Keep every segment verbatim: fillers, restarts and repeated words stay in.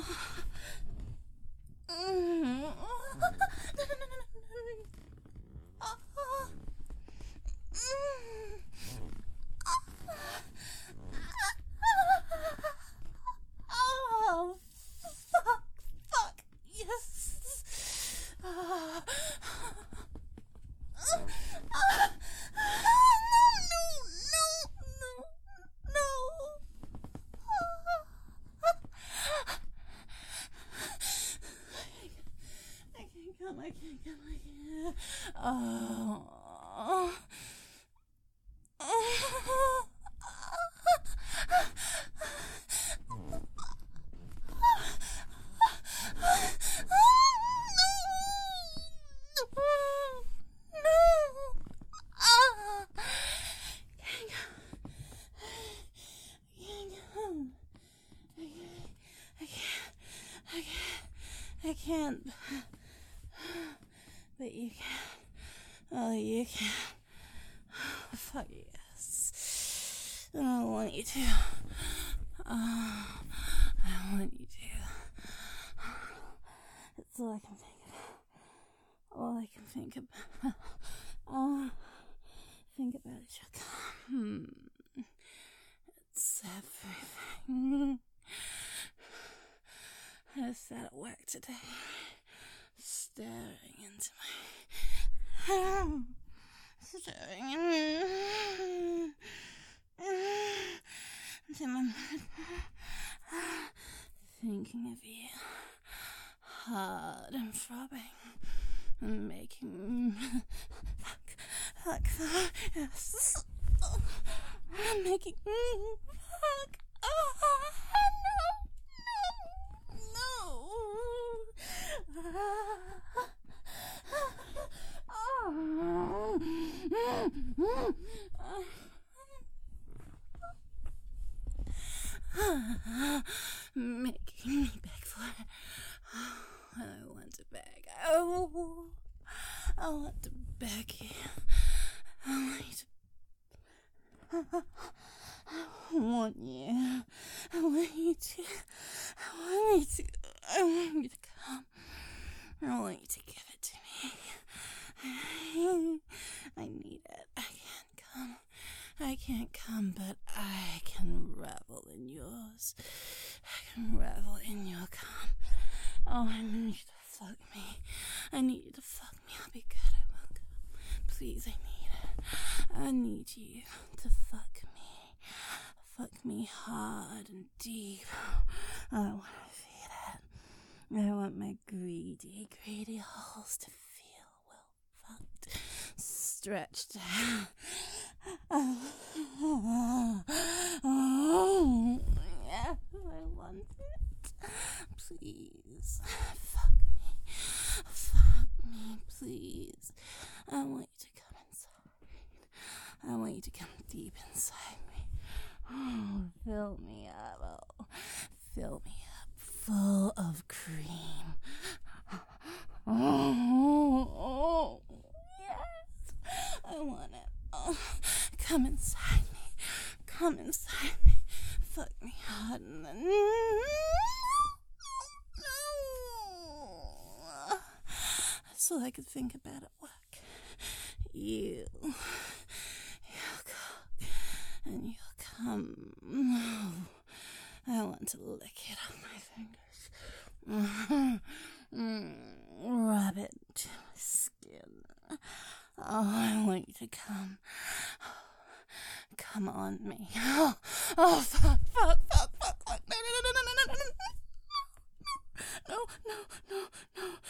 Oh, fuck, fuck, yes. Uh, uh, uh, no, no, no, no, no. I can't come, I can't come, I can't. Oh. I can't, but you can. Oh, you can. Fuck yes. I don't want you to. Oh, I want you to. It's all I can think about. All I can think about. Oh, think about is your cum. It's everything. I sat at work today, staring into my, staring into my, thinking of you, hard and throbbing, and making, fuck, fuck, fuck, yes, I'm making, fuck, oh, no. Making me beg for it. I want to beg. Oh, I want to beg you. I want you to. I want you. I want you to. I want you to. I want you to come. I want you to give it to me. I need it. I can't come. I can't come, but I can revel in yours. I can revel in your cum. Oh, I need you to fuck me. I need you to fuck me. I'll be good. I will come. Please, I need it. I need you to fuck me. Fuck me hard and deep. I want to feel it. I want my greedy, greedy holes to feel well fucked, stretched out. Oh, oh, yeah, I want it. Please, fuck me. Fuck me, please. I want you to come inside. I want you to come deep inside me. Oh, fill me up. Oh, fill me up full of cream. Oh, oh, yes. I want it. Oh, come inside me. Come inside me. Fuck me hard and then. No. That's all I could think about at work. You. Your cock. And your cum. Oh, I want to lick it off my fingers. Mm, rub it to my skin. Oh, I want you to come. Come on me. Oh, oh fuck, fuck, fuck, fuck, fuck. No, no, no, no, no, no, no, no, no, no, no, no.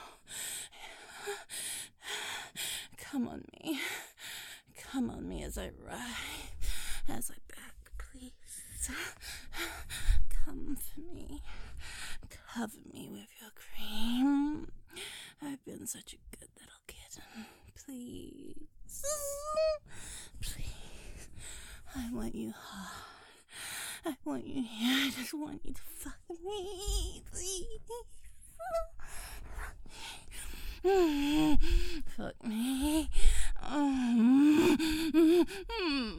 Come on me. Come on me as I ride, as I back, please. Come for me. Cover me with your cream. I've been such a good little kitten. Please. Please. I want you hard. I want you here. I just want you to fuck me. Please. Fuck me.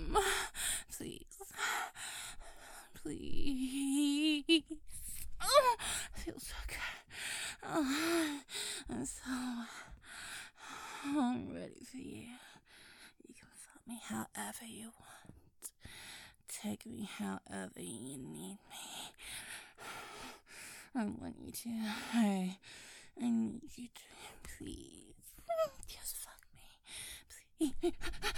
Please. Please. Oh. feels so good. Oh, I'm so... I'm ready for you. You can fuck me however you want. Take me however you need me. I want you to. I, I need you to. Please. Just fuck me. Please.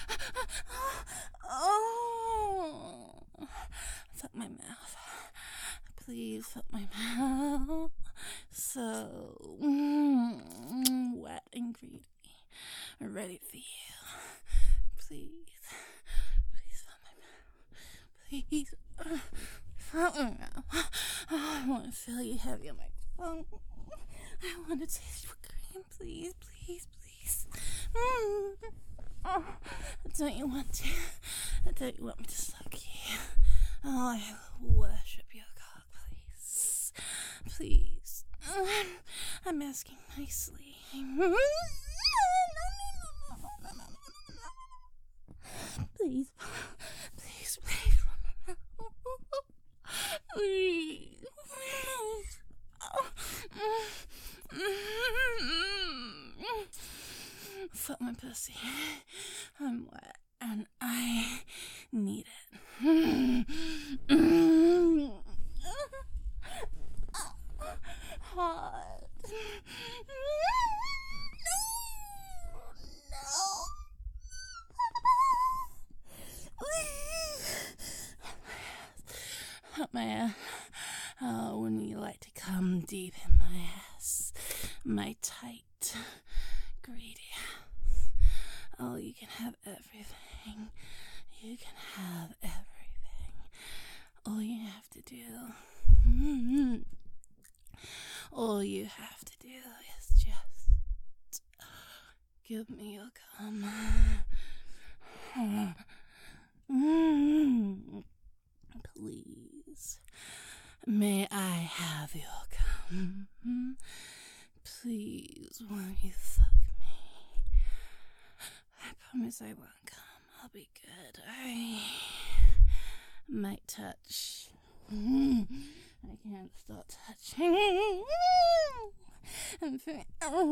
Oh. Fuck my mouth. Please fuck my mouth. So mm, wet and greedy. Ready for you. Please. Please fuck my mouth. Please. Uh, fuck my mouth. Oh, I want to feel you heavy on my tongue. I want to taste your cream. Please, please, please. Mm. Oh, don't you want to? Don't you want me to suck you? Oh, I worship your cock, please. Please. I'm asking nicely. Please. Please, please. Please. Please. Fuck my pussy. I'm wet and I need it. Hot. No. My ass. Oh, when you like to come deep in my ass, my tight, greedy ass. Oh, you can have everything. You can have everything. All you have to do, mm-hmm. all you have to do is just give me your cum. Mm-hmm. Please. May I have your cum? Please, won't you fuck me? I promise I won't come. I'll be good. I might touch. I can't stop touching. I'm feeling...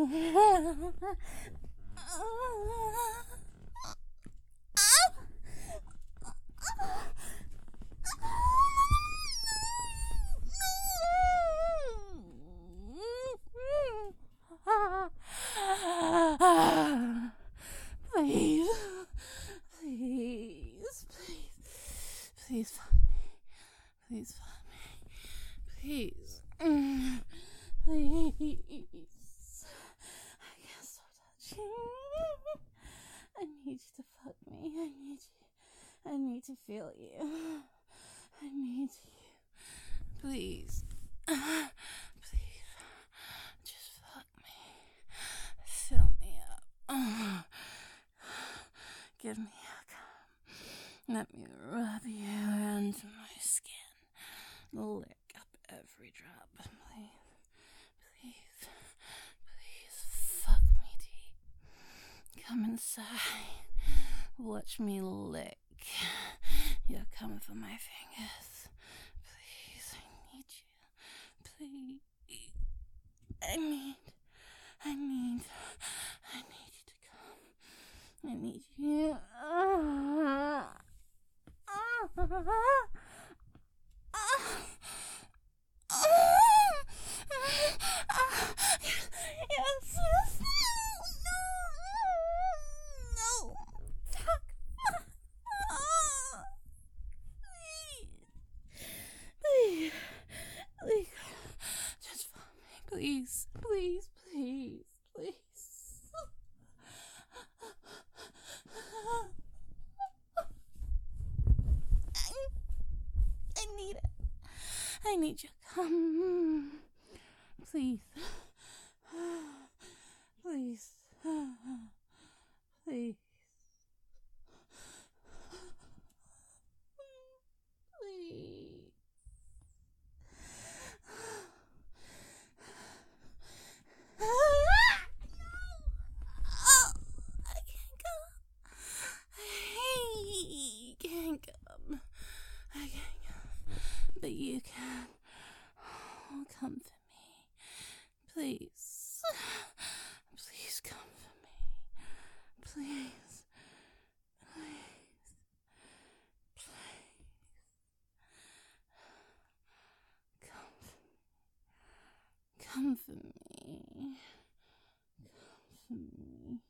Please, please, please, please fuck me, please fuck me, please, mm, please, I can't stop touching, I need you to fuck me, I need you, I need to feel you, I need you, please, please, just fuck me, fill me up, oh. Give me a cum. Let me rub you into my skin. Lick up every drop. Please, please, please fuck me deep. Come inside. Watch me lick. You're coming for my fingers. Please, I need you. Please. I need, I need, I need. I need you. Uh, uh, uh, uh, yes, yes. No, no. Fuck. Please, please, just fuck me, please, please, please, please. I need it. I need you. Come. Please. Please. Please. Please. But you can. Oh, come Please. Please. Please. Come for me. Come for me. Come for me.